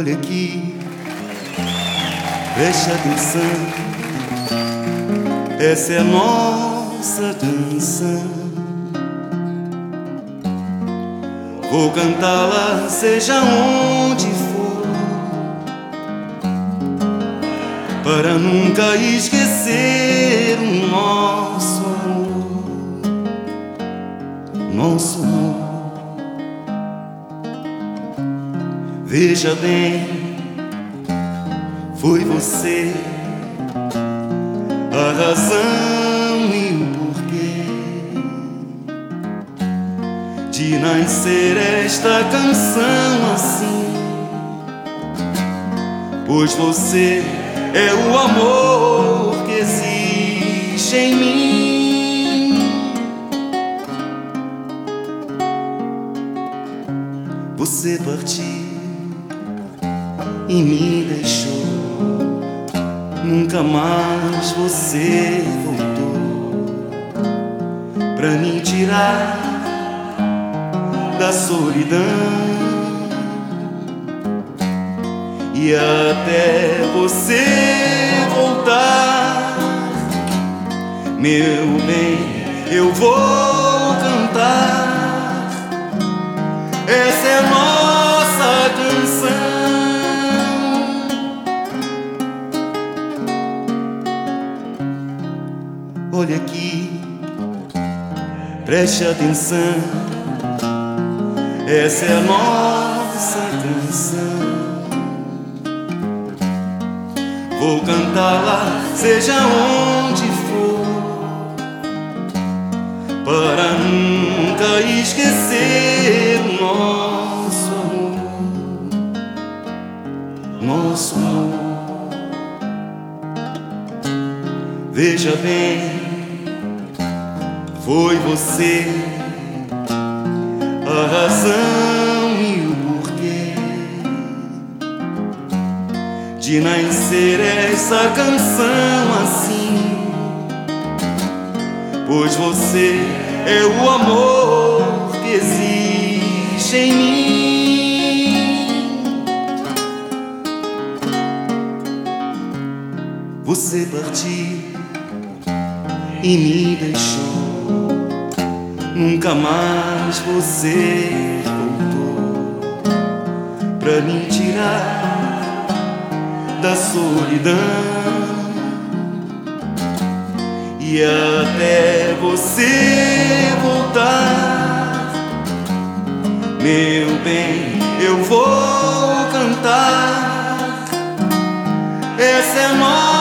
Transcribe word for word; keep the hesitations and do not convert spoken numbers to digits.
Olha aqui, preste atenção, essa é a nossa dança. Vou cantá-la seja onde for, para nunca esquecer o nosso amor, nosso amor. Veja bem, foi você a razão e o porquê de nascer esta canção assim, pois você é o amor que existe em mim. Você partiu e me deixou, nunca mais você voltou pra me tirar da solidão. E até você voltar, meu bem, eu vou cantar, essa é a nossa canção. Olha aqui, preste atenção, essa é a nossa canção. Vou cantá-la seja onde for, para nunca esquecer o nosso amor, nosso amor. Veja bem, foi você a razão e o porquê de nascer essa canção assim, pois você é o amor que existe em mim. Você partiu e me deixou, nunca mais você voltou pra me tirar da solidão. E até você voltar, meu bem, eu vou cantar, essa é a nossa